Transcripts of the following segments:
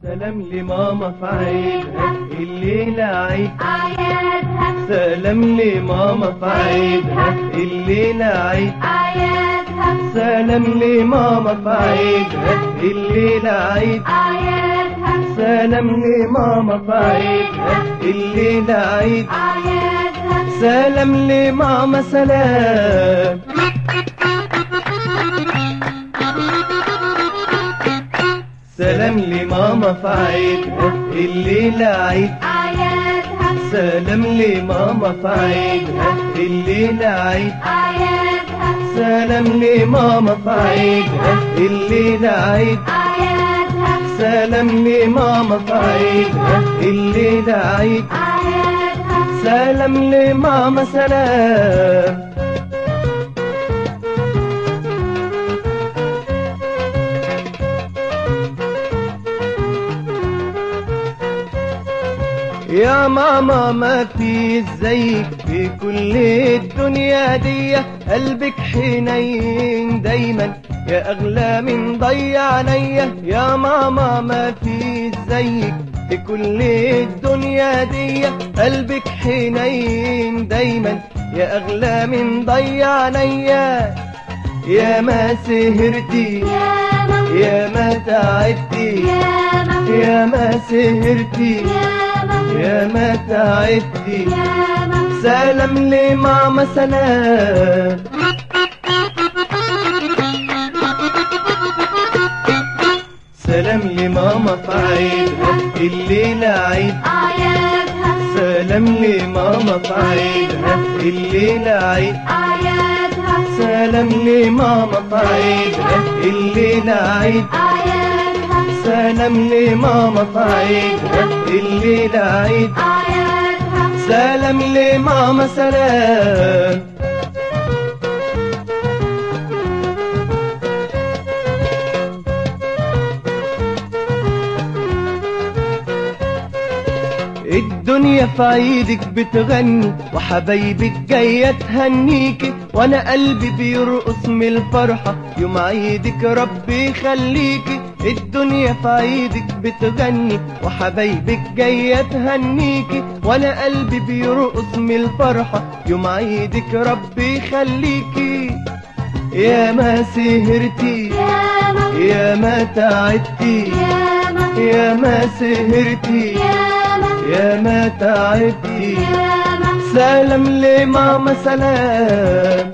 سلام لماما في عيدها الليلة عيد أعيادها. سلام لماما في عيدها الليلة عيد أعيادها. سلام لماما في عيدها الليلة عيد أعيادها. سلام لماما في عيدها الليلة عيد أعيادها. سلام لماما سلام. سلام لماما في عيدها الليلة عيد أعيادها. سلام لماما في عيدها الليلة عيد أعيادها. سلام لماما في عيدها الليلة عيد أعيادها. سلام لماما في عيدها الليلة عيد أعيادها. سلام لماما سلام. يا ماما ما في زيك في كل الدنيا دي، قلبك حنين دايما يا اغلى من ضيع عينيا. يا ماما ما في زيك في كل الدنيا دي، قلبك حنين دايما يا اغلى من ضيع عينيا. يا ما سهرتي يا ما تعبتي يا ما سهرتي يا ما تعبتي. سلام لماما سلام. سلام لماما في عيدها الليلة عيد أعيادها. سلام لماما في عيدها الليلة عيد أعيادها. سلام لماما في عيدها الليلة عيد أعيادها. سلام لماما في عيدها الليلة عيد أعيادها. سلام لماما سلام. الدنيا في عيدك بتغني وحبايبك جاية تهنيكي، وانا قلبي بيرقص من الفرحة يوم عيدك ربي يخليكي. الدنيا في عيدك بتغني وحبايبك جاية تهنيكي، وانا قلبي بيرقص من الفرحة يوم عيدك ربي يخليكي. يا ما سهرتي يا ما تعبتي يا ما سهرتي يا ما تعبتي. سلام لماما سلام.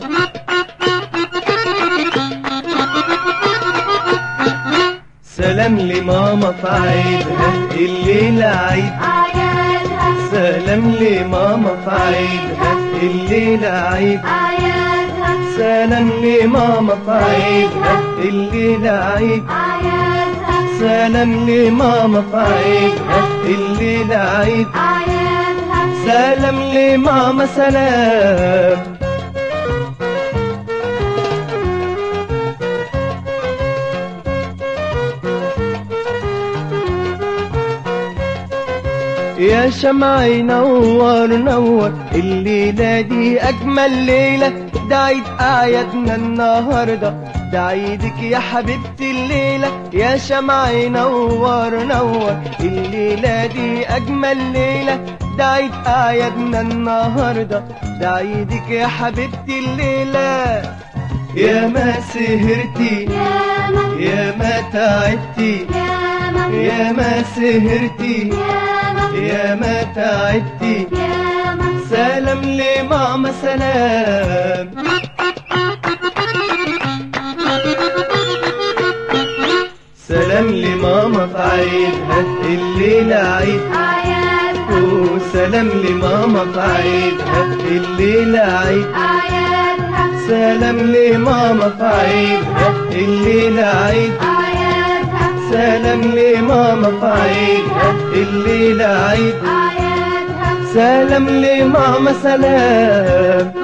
سلام لماما في عيدها الليلة عيد أعيادها. سلام لماما في عيدها الليلة عيد أعيادها. سلام لماما في عيدها الليلة عيد أعيادها. سلام لماما في عيدها الليلة عيد أعيادها. سلام لماما سلام. يا شمع ينور نور الليلة دي أجمل ليلة، ده عيد أعيادنا النهاردة، ده عيدك يا حبيبتي الليلة. يا شمع ينور نور الليلة دي أجمل ليلة، ده عيد أعيادنا النهاردة، ده عيدك يا حبيبتي الليلة. يا ما سهرتي يا ما تعبتي يا ما سهرتي يا ما تعبتي. سلام لماما سلام. سلام لماما في عيدها الليلة عيد أعيادها. سلام لماما في عيدها الليلة عيد أعيادها. سلام لماما في عيدها الليلة عيد أعيادها. سلام لماما في عيدها الليلة عيد أعيادها. سلام لماما سلام.